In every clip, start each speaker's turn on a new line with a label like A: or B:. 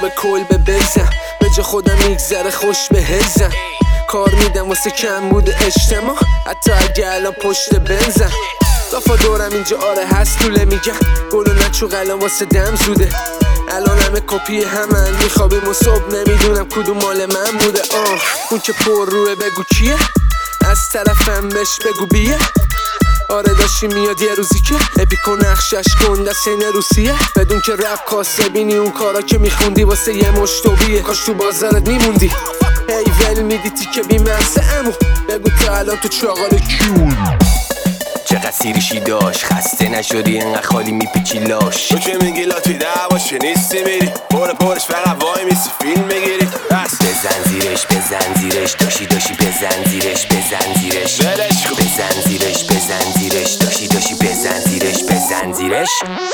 A: به کلبه بزن، به جا خودم میگذره خوش به هزم. کار میدم واسه کم بود اجتماع، حتی اگه الان پشت بنزم. دافا دورم اینجا آره هست طوله میگن، گل و نچو قلم واسه دم زوده. الان همه کپی همن، میخوابیم و صبح نمیدونم کدوم مال من بوده. اون که پر روه بگو کیه، از طرفم بش بگو بیه. آره داشتی میاد یه روزی که اپیکو نقشش گنده سین روسیه. بدون که رپ کاسه بینی اون کارا که میخوندی واسه یه مشتویه. کاش تو بازارت میموندی هی ول میدی تیکه بیمرسه. امو بگو تا الان تو چاقال کیون
B: چقدر سیریشی داشت، خسته نشدی انقدر خالی میپیچی لاش.
C: تو که میگی لا توی دعواشه نیستی میری، پرش فقط وای میسی فیلم میگیری.
B: بزن زیرش بزن زیرش داشی بزن زیرش بزن زیرش
C: ولش کن.
B: بزن زیرش بزن زیرش داشی بزن زیرش بزن زیرش.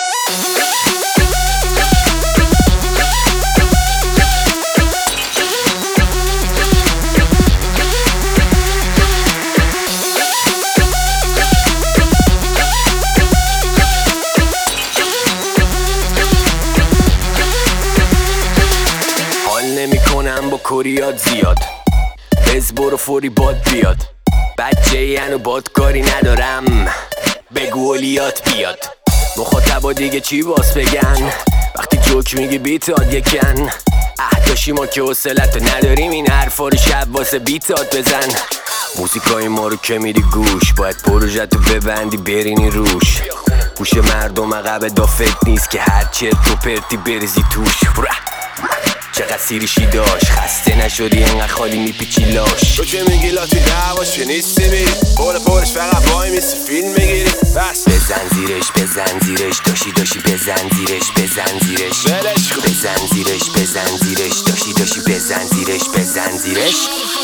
B: نمیکنم با کریات زیاد، بز برو فوری باد بیاد. بچه ینو باد کاری ندارم، بگو اولیات بیاد. مخاطبا دیگه چی باز بگن وقتی جوک میگی بیتاد یکن. داشی ما که حوصلتو نداریم این حرفا رو شب واسه بیتات بزن. موزیکای ما رو که میری گوش، باید پروژتو ببندی برینی روش. گوش مردم عقب دافت نیست که هر چرت و پرتی بریزی توش. چقدر سیریشی داشت، خسته نشدی انقدر خالی میپیچی لاش.
C: تو که میگی لا توی دعواشه نیستی میری، پرش فقط وای میسی فیلم میگیری.
B: بزن زیرش بزن زیرش داشی بزن زیرش بزن زیرش
C: ولش کن.
B: بزن زیرش بزن زیرش داشی بزن زیرش بزن زیرش.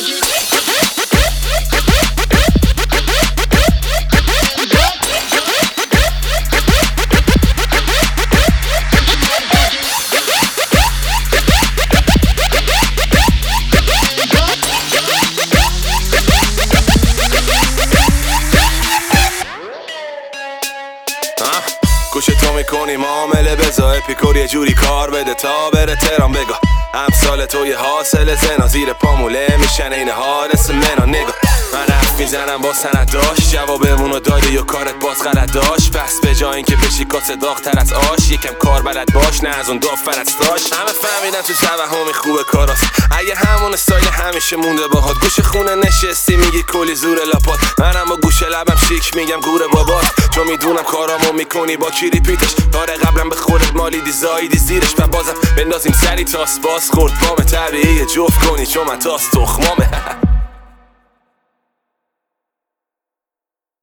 C: گوش تو میکنی معامله بزا، اپیکور یه جوری کار بده تا بره تهران. بگا امثال تو یه حاصل زنا، زیر پاموله میشن این حادث منا. نگاه من حرف میزنم با سند داشت، جوابمونو دادی و کارت باز غلط داشت. پس به جای اینکه بشی کاسه داغ‌تر از آش، یکم کار بلد باش نه از اون دافرت داشت. همه فهمیدن تو توهمی خوبه کاراست، اگه همون استایل همیشه مونده باهات. گوش خونه نشستی میگی کلی زور لاپات، منم با گوش لبم شیک میگم گوره بابات. چون میدونم کارامو میکنی با کی ریپیتش، داره قبلا به خودت مالیدی زایدی زیرش. من بازم بندازیم سری تاس باز خورد بام طبیعی جفت کنی چون من تاس تخمامه.